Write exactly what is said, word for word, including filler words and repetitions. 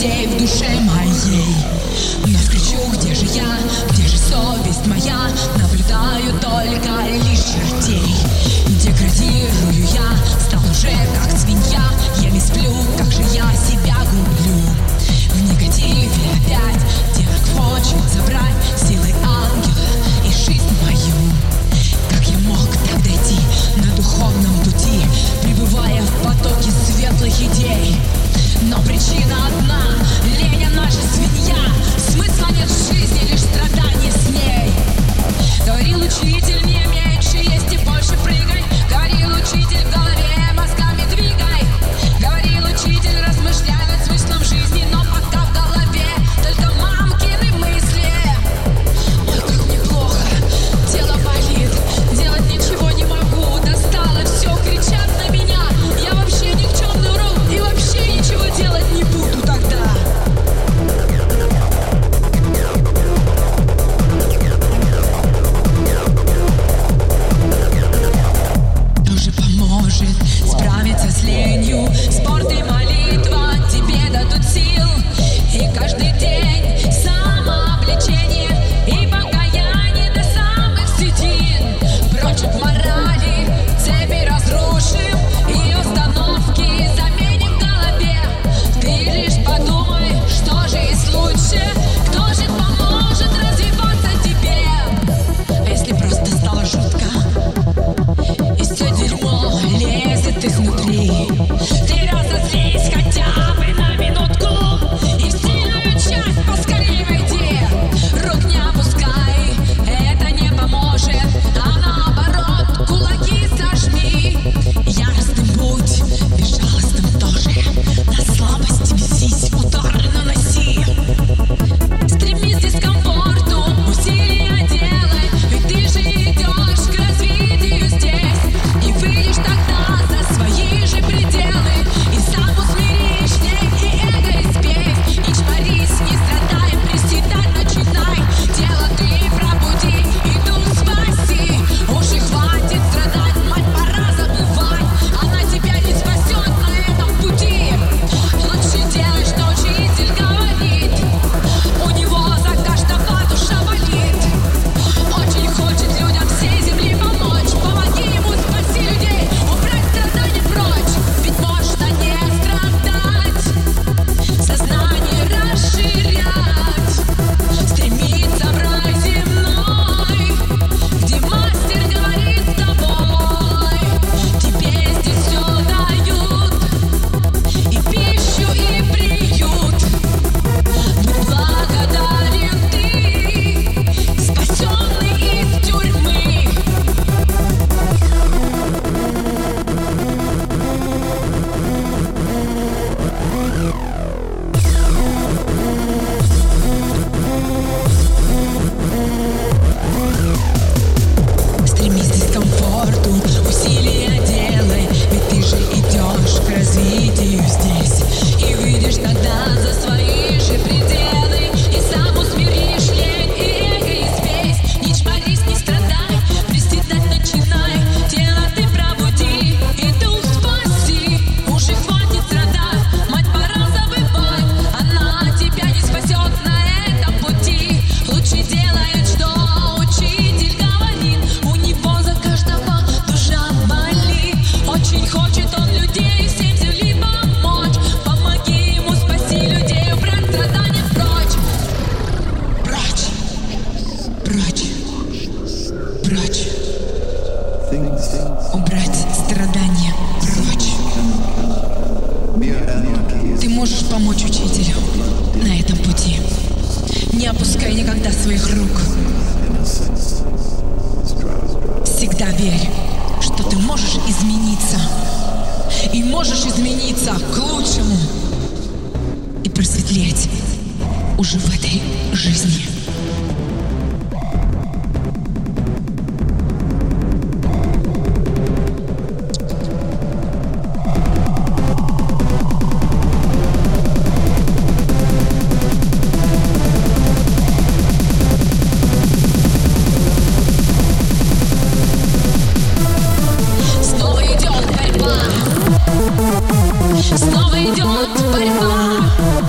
людей в душе моей. Но кричу, где же я, где же совесть моя? Наблюдаю только лишь чертей. Деградирую я, стал уже как свинья. Еле сплю, как же я себя гублю. В негативе опять девок хочет забрать силой ангела и жизнь мою. Как я мог так дойти на духовном пути, пребывая в потоке светлых идей? Но причина одна — лень, она же свинья. Смысла нет в жизни, лишь страдания с ней. Говорил учитель, не меньше есть и больше прыгай. Говорил учитель, в голове мозгами двигай. Говорил учитель, размышляй над смыслом жизни, но пока в голове только мамкины мысли. Ой, как мне плохо, тело болит, делать ничего не могу. Достало все, кричат на меня. Я вообще никчемный урод и вообще ничего делать не буду тогда. Тоже поможет справиться с ленью. Спорт и молитва тебе дадут сил. И каждый день самообличение и покаяние до самых седин. Прочь от морали, цепи разрушим и установки заменим в голове. Ты лишь подумай, что же есть лучше, кто же поможет развиваться тебе. А если просто стало жутко и все дерьмо лезет изнутри, ты разозлись хотя бы на минутку и в сильную часть поскорее войди. Рук не опускай, это не поможет, а наоборот кулаки сожми. Яростным будь, безжалостным тоже, на слабость весись, удары наноси. Стремись к дискомфорту, усилия делай, ведь ты же идешь к развитию здесь. И выйдешь тогда за свои же пределы, и сам усмиришь лень и эго и спесь. Не чморись, не страдай, приседать начинай. Тело ты пробуди и дух спаси. Уже хватит страдать, мать, пора забывать. Она тебя не спасет на этом пути. Лучше делай, что учитель говорит. У него за каждого душа болит. Очень хочет людям всей земли помочь. Помоги ему, спаси людей, убрать страдания прочь. Ведь можно не страдать, сознание расширять, стремиться в рай земной, где мастер говорит с тобой. Тебе здесь все дают, и пищу, и приют. Будь благодарен ты, спасенный из тюрьмы. Стремись к дискомфорту, усилия делай, ведь ты же идешь к развитию здесь. И выйдешь тогда за свои же пределы, и сам усмиришь лень и эго и спесь. Не чморись, не страдай, приседать начинай. Тело ты пробуди и дух спаси. Уже хватит страдать, мать, пора забывать. Она тебя не спасет на этом пути. Лучше делает, что учитель говорит. У него за каждого душа болит. Очень хочет он людей всем земли помочь. Помоги ему, спаси людей, убрать страдания прочь. Прочь, прочь, прочь. Убрать страдания прочь. Ты можешь помочь учителю на этом пути. Не опускай никогда своих рук. Всегда верь, что ты можешь измениться. И можешь измениться к лучшему. И просветлеть уже в этой жизни. Снова идет борьба.